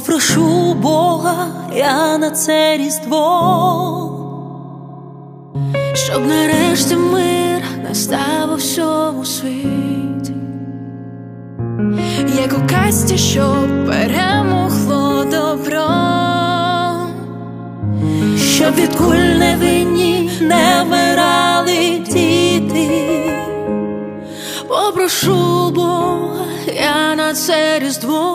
Попрошу Бога я на це Різдво, щоб нарешті мир настав у всьому світі, як у казці, що перемогло добро, щоб від куль невинні не вмирали діти. Попрошу Бога я на це Різдво,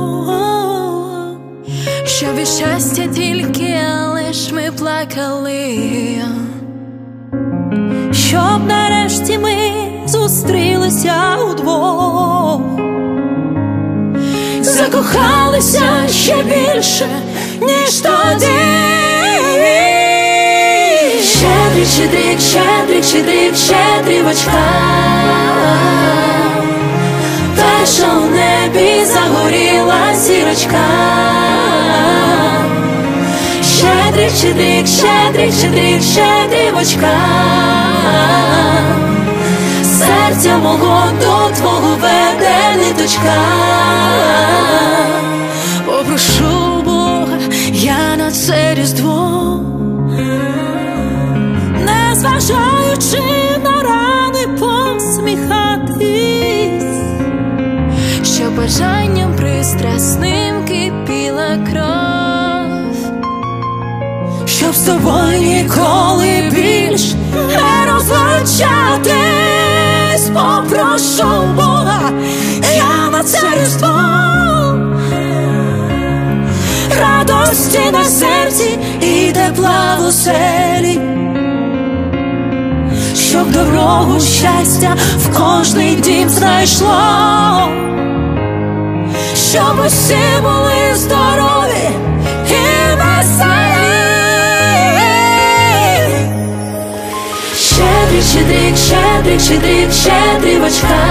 щоб від щастя тільки лиш ми плакали, щоб нарешті ми зустрілися удвох, закохалися ще більше, ніж тоді. Щедрик, щедрик, щедрик, щедрик, щедрівочка, перша у небі загоріла зірочка. Щедрик, щедрик, щедрик, щедрик, щедрівочка, серця мого до твого веде ниточка. Попрошу Бога я на це Різдво, незважаючи на рани, посміхатись, щоб бажанням пристрасним кипіла кров, щоб з тобою ніколи більш не розлучатись. Попрошу Бога я на це Різдво, радості на серці і тепла в оселі, щоб дорогу щастя в кожний дім знайшло, щоб усі були здорові і веселі. Щедрик, щедрик, щедрик, щедрик, щедрівочка,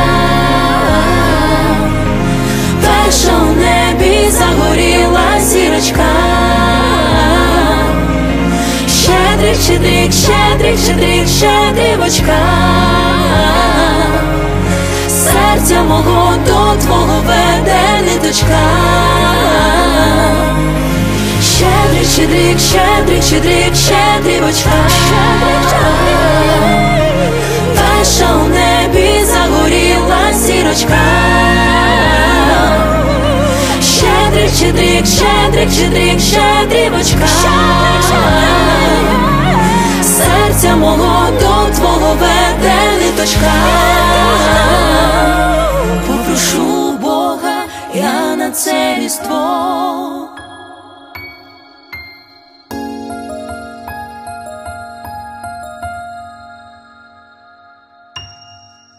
перша у небі загоріла зірочка. Щедрик, щедрик, щедрик, щедрик, щедрівочка, серця мого до твого веде ниточка. Щедрик, щедрик, щедрик, щедрик, щедрівочка, перша у небі загоріла зірочка. Щедрик, щедрик, щедрик, щедрик, щедрівочка, серця мого до твого веде ниточка. Попрошу Бога я на це Різдво,